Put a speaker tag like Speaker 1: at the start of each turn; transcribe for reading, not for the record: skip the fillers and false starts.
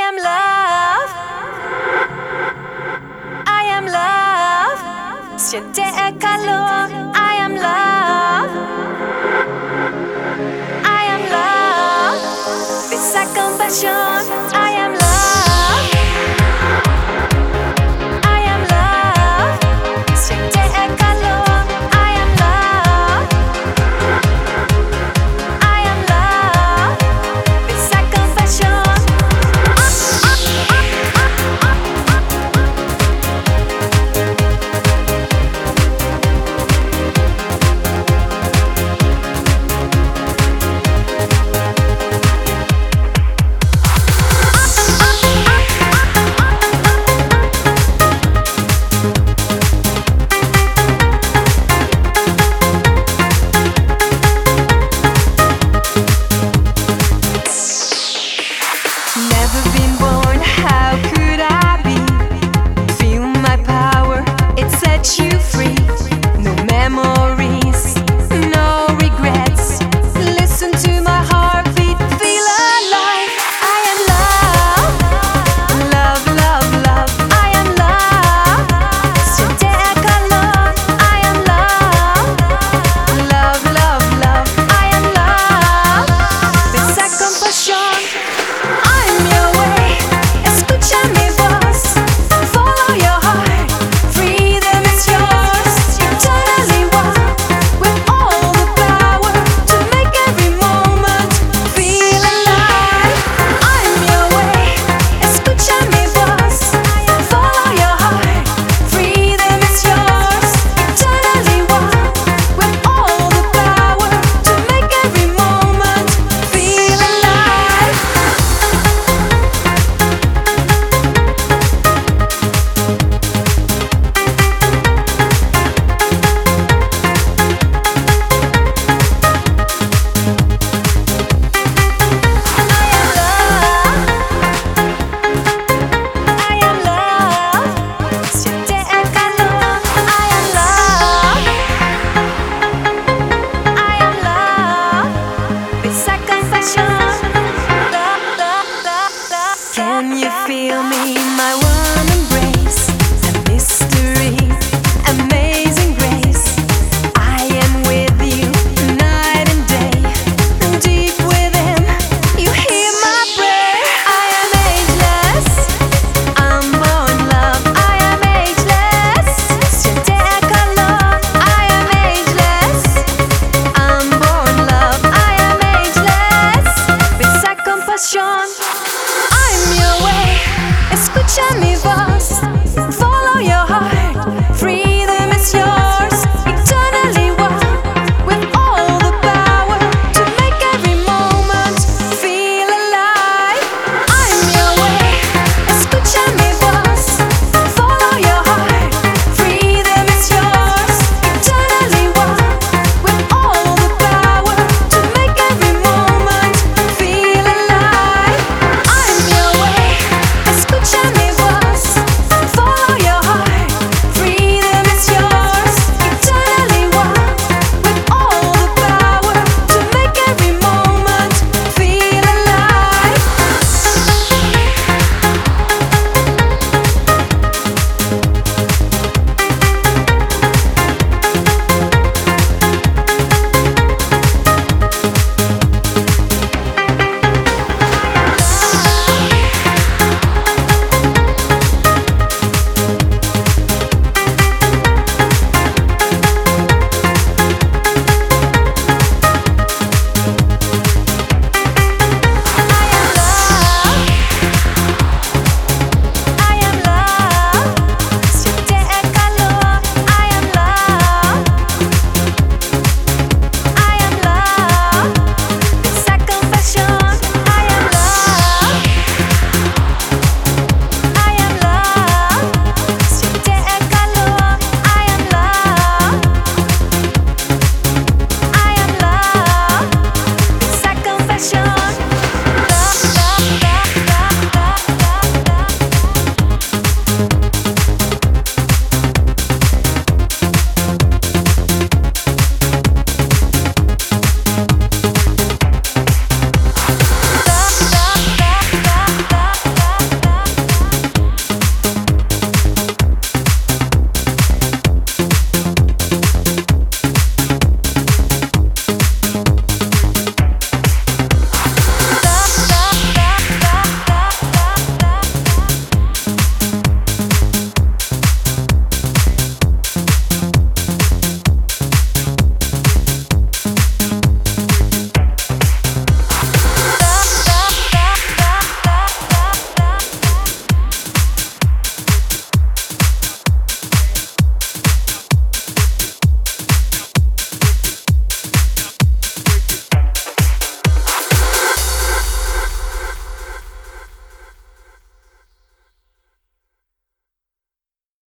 Speaker 1: am love. I am love. Siente el calor. I am love. I am love. Besa con pasión. I am love. I am love. Siente el calor. I am love. I am love. Besa con pasión. Never been born, how could I be? Feel my power, it sets you free. No memories, no regrets. Listen to my heartbeat, feel alive. I am love, love, love, love. I am love. Siente el calor. I am love, love, love, love. I am love. Besa con pasión. I'm your way, escucha mi voz. Follow your heart, freedom is yours. Eternally walk with all the power to make every moment feel alive. I'm your way, escucha mi voz. Follow your heart, freedom is yours. Eternally walk with all the power to make every moment feel alive. I am love. Siente el calor. I am love. I am love. Besa con pasión. Love, love, love, love. Can you feel me, my one embrace? A mystery, amazing grace. I am with you night and day. Deep within, you hear my prayer. I am ageless. I'm born love. I am ageless. Siente el calor. I am ageless. I'm born love. I am ageless. Besa con pasión. I'm your way. Escucha mi voz.